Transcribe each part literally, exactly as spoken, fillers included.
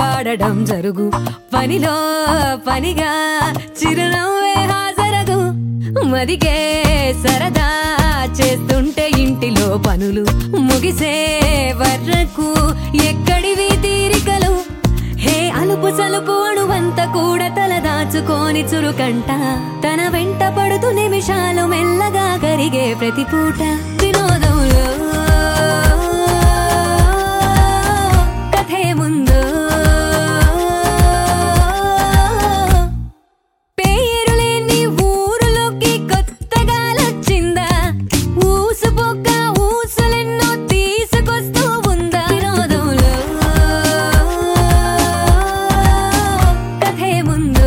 ఆడడం జరుగు పనిలో పనిగా చిరునవ్వే హాజరగు మదిగే సరదా చేస్తుంటే ఇంటిలో పనులు ముగిసే వరకు ఎక్కడివి తీరికలు హే అలుపు సలుపు అణువంత కూడా తల దాచుకోని చురుకంట తన వెంట పడుతూ నిమిషాలు మెల్లగా కరిగే ప్రతి పూట వినోదంలో కథే ముందు పేరులేని ఊరులోకి కొత్తగా లొచ్చిందా ఊసుపోక ఊసులెన్నో తీసుకొస్తూ ఉందా వినోదంలో కథే ముందు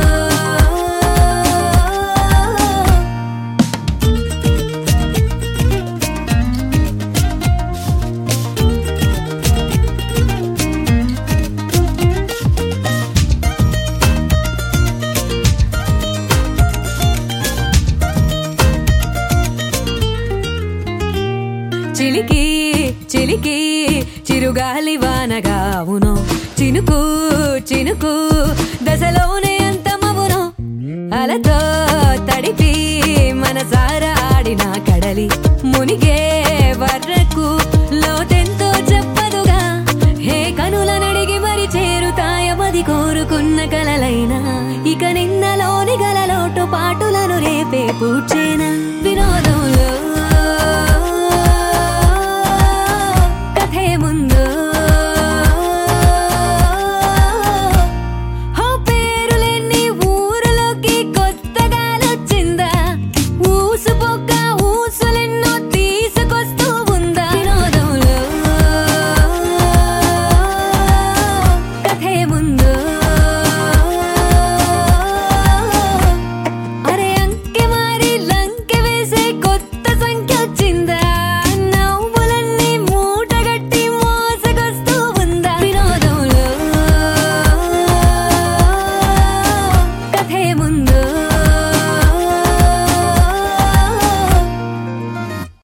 చిలికి చిలికి చిరుగాలి వానగా అవును చినుకు చినుకు దశలోనే అంతమవును అలతో తడిపి మనసారా ఆడిన కడలి మునిగే వరకు లోతెంతో చెప్పదుగా హే కనుల నడిగి మరి చేరుతాయమది కోరుకున్న కలలైనా ఇక నిన్నలోని గలలోటు పాటులను రేపే పూడ్చేనా వినోదంలో